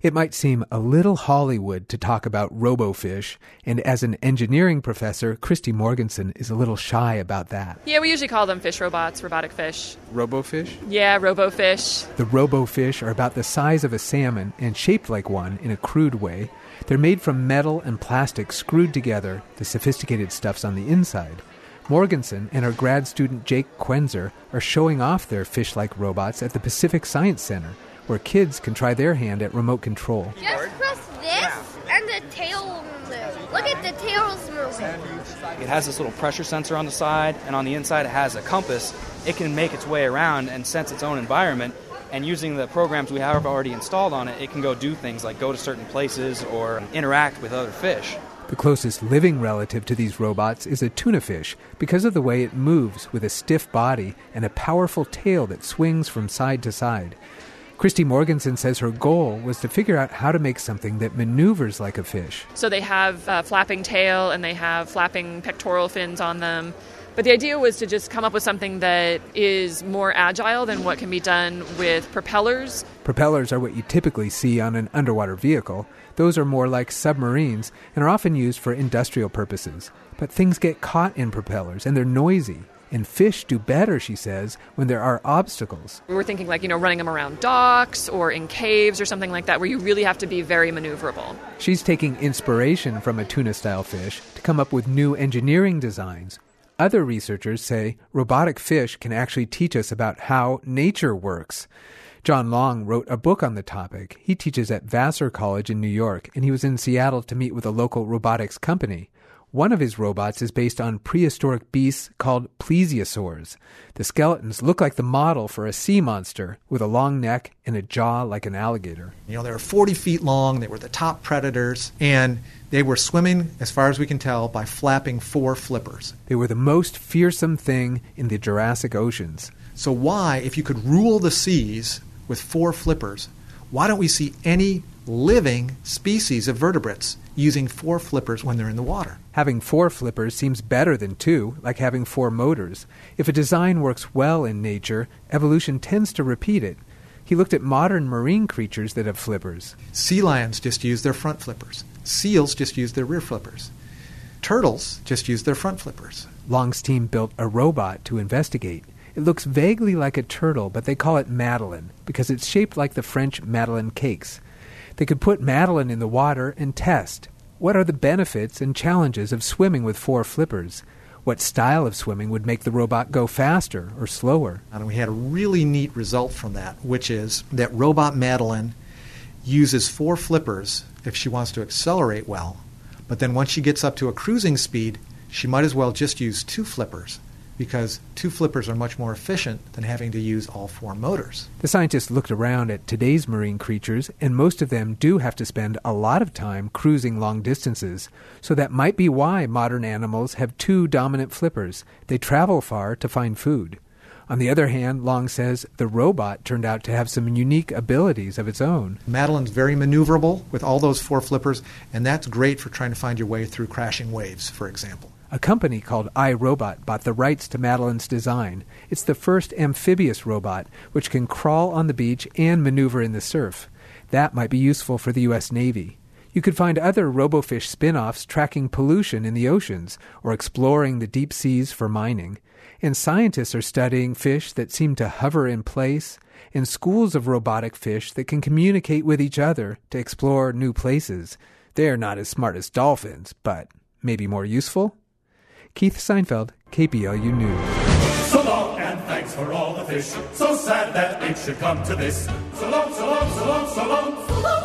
It might seem a little Hollywood to talk about robofish, and as an engineering professor, Christy Morganson is a little shy about that. Yeah, we usually call them fish robots, robotic fish. Robofish? Yeah, robofish. The robofish are about the size of a salmon and shaped like one in a crude way. They're made from metal and plastic screwed together. The sophisticated stuff's on the inside. Morganson and her grad student Jake Quenzer are showing off their fish-like robots at the Pacific Science Center, where kids can try their hand at remote control. Just press this, and the tail will move. Look at the tail's moving. It has this little pressure sensor on the side, and on the inside it has a compass. It can make its way around and sense its own environment, and using the programs we have already installed on it, it can go do things like go to certain places or interact with other fish. The closest living relative to these robots is a tuna fish because of the way it moves with a stiff body and a powerful tail that swings from side to side. Christy Morganson says her goal was to figure out how to make something that maneuvers like a fish. So they have a flapping tail and they have flapping pectoral fins on them. But the idea was to just come up with something that is more agile than what can be done with propellers. Propellers are what you typically see on an underwater vehicle. Those are more like submarines and are often used for industrial purposes. But things get caught in propellers and they're noisy. And fish do better, she says, when there are obstacles. We were thinking running them around docks or in caves or something like that where you really have to be very maneuverable. She's taking inspiration from a tuna-style fish to come up with new engineering designs. Other researchers say robotic fish can actually teach us about how nature works. John Long wrote a book on the topic. He teaches at Vassar College in New York, and he was in Seattle to meet with a local robotics company. One of his robots is based on prehistoric beasts called plesiosaurs. The skeletons look like the model for a sea monster with a long neck and a jaw like an alligator. They were 40 feet long, they were the top predators, and they were swimming, as far as we can tell, by flapping 4 flippers. They were the most fearsome thing in the Jurassic oceans. So why, if you could rule the seas with 4 flippers, why don't we see any living species of vertebrates using 4 flippers when they're in the water? Having 4 flippers seems better than 2, like having 4 motors. If a design works well in nature, evolution tends to repeat it. He looked at modern marine creatures that have flippers. Sea lions just use their front flippers. Seals just use their rear flippers. Turtles just use their front flippers. Long's team built a robot to investigate. It looks vaguely like a turtle, but they call it Madeleine because it's shaped like the French Madeleine cakes. They could put Madeleine in the water and test. What are the benefits and challenges of swimming with 4 flippers? What style of swimming would make the robot go faster or slower? And we had a really neat result from that, which is that robot Madeleine uses 4 flippers if she wants to accelerate well, but then once she gets up to a cruising speed, she might as well just use 2 flippers, because 2 flippers are much more efficient than having to use all 4 motors. The scientists looked around at today's marine creatures, and most of them do have to spend a lot of time cruising long distances. So that might be why modern animals have 2 dominant flippers. They travel far to find food. On the other hand, Long says the robot turned out to have some unique abilities of its own. Madeleine's very maneuverable with all those 4 flippers, and that's great for trying to find your way through crashing waves, for example. A company called iRobot bought the rights to Madeleine's design. It's the first amphibious robot, which can crawl on the beach and maneuver in the surf. That might be useful for the U.S. Navy. You could find other RoboFish spin-offs tracking pollution in the oceans or exploring the deep seas for mining. And scientists are studying fish that seem to hover in place, and schools of robotic fish that can communicate with each other to explore new places. They're not as smart as dolphins, but maybe more useful? Keith Seinfeld, KPLU News. So long and thanks for all the fish. So sad that it should come to this. So long, so long, so long, so long. So long.